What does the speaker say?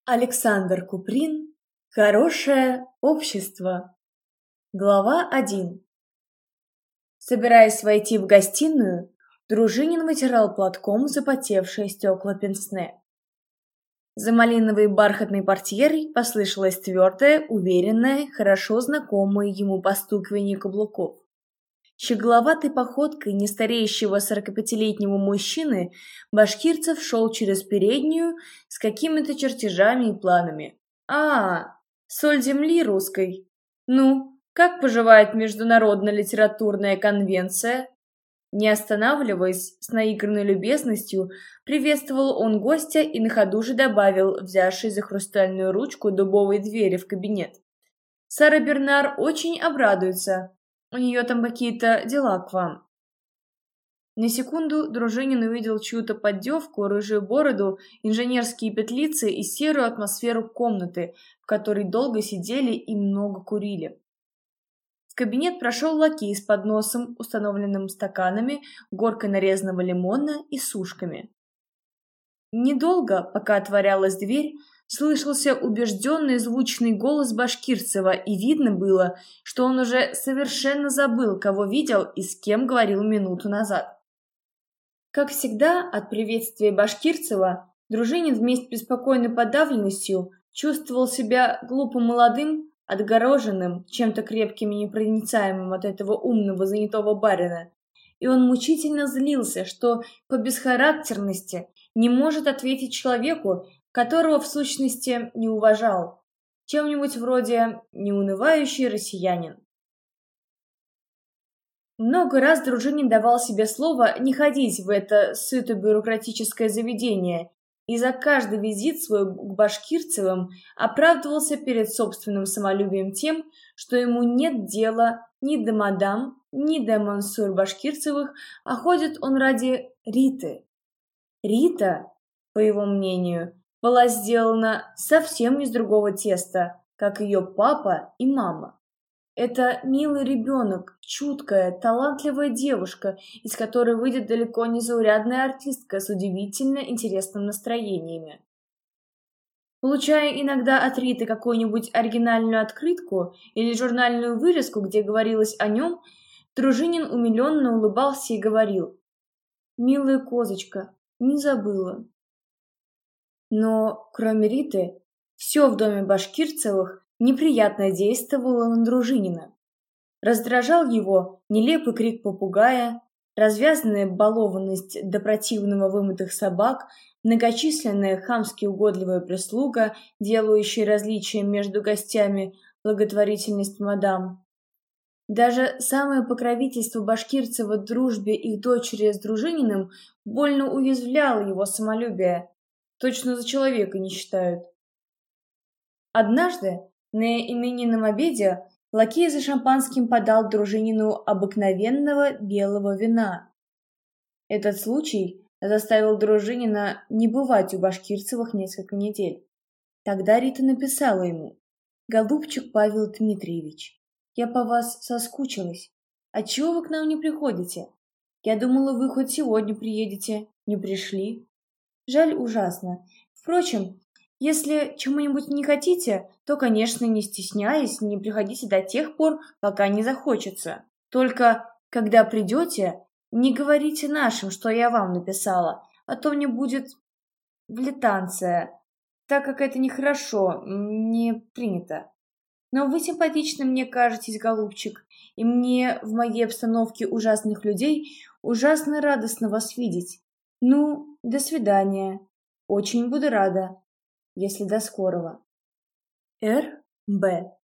Александр Куприн. Хорошее общество. Глава 1. Собираясь войти в гостиную, Дружинин вытирал платком запотевшие стекла пенсне. За малиновой бархатной портьерой послышалось твердое, уверенное, хорошо знакомое ему постукивание каблуков. Щегловатой походкой нестареющего 45-летнего мужчины Башкирцев шел через переднюю с какими-то чертежами и планами. Соль земли русской. Ну, как поживает Международная литературная конвенция? Не останавливаясь, с наигранной любезностью, приветствовал он гостя и на ходу же добавил, взявший за хрустальную ручку дубовой двери в кабинет. Сара Бернар очень обрадуется. У нее там какие-то дела к вам. На секунду Дружинин увидел чью-то поддевку, рыжую бороду, инженерские петлицы и серую атмосферу комнаты, в которой долго сидели и много курили. В кабинет прошел лакей с подносом, установленным стаканами, горкой нарезанного лимона и сушками. Недолго, пока отворялась дверь, слышался убежденный звучный голос Башкирцева, и видно было, что он уже совершенно забыл, кого видел и с кем говорил минуту назад. Как всегда, от приветствия Башкирцева Дружинин вместе с беспокойной подавленностью чувствовал себя глупо молодым, отгороженным, чем-то крепким и непроницаемым от этого умного занятого барина, и он мучительно злился, что по бесхарактерности не может ответить человеку, которого в сущности не уважал, чем-нибудь вроде неунывающий россиянин. Много раз Дружинин давал себе слово не ходить в это сыто-бюрократическое заведение, и за каждый визит свой к Башкирцевым оправдывался перед собственным самолюбием тем, что ему нет дела ни до мадам, ни до Мансур Башкирцевых, а ходит он ради Риты. Рита, по его мнению, была сделана совсем из другого теста, как ее папа и мама. Это милый ребенок, чуткая, талантливая девушка, из которой выйдет далеко не заурядная артистка с удивительно интересными настроениями. Получая иногда от Риты какую-нибудь оригинальную открытку или журнальную вырезку, где говорилось о нем, Дружинин умиленно улыбался и говорил: «Милая козочка, не забыла». Но, кроме Риты, все в доме Башкирцевых неприятно действовало на Дружинина. Раздражал его нелепый крик попугая, развязанная балованность до противного вымытых собак, многочисленная хамски угодливая прислуга, делающая различия между гостями, благотворительность мадам. Даже самое покровительство Башкирцева дружбе их дочери с Дружининым больно уязвляло его самолюбие. Точно за человека не считают. Однажды на именинном обеде лакей за шампанским подал Дружинину обыкновенного белого вина. Этот случай заставил Дружинина не бывать у Башкирцевых несколько недель. Тогда Рита написала ему: «Голубчик Павел Дмитриевич, я по вас соскучилась. Отчего вы к нам не приходите? Я думала, вы хоть сегодня приедете. Не пришли. Жаль ужасно. Впрочем, если чему-нибудь не хотите, то, конечно, не стесняясь, не приходите до тех пор, пока не захочется. Только, когда придете, не говорите нашим, что я вам написала, а то мне будет влетанция, так как это нехорошо, не принято. Но вы симпатичны мне кажетесь, голубчик, и мне в моей обстановке ужасных людей ужасно радостно вас видеть. Ну, до свидания. Очень буду рада, если до скорого. Р. Б.